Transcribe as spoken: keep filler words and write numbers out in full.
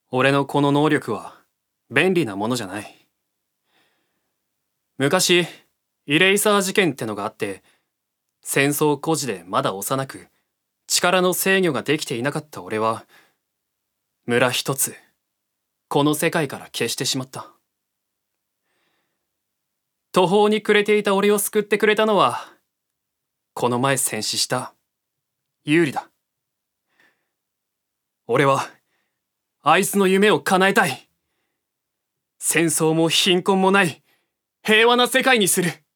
俺のこの能力は便利なものじゃない。昔、イレイサー事件ってのがあって、戦争孤児でまだ幼く、力の制御ができていなかった俺は、村一つ、この世界から消してしまった。途方に暮れていた俺を救ってくれたのは、この前戦死したユーリだ。俺は、あいつの夢を叶えたい。戦争も貧困もない平和な世界にする。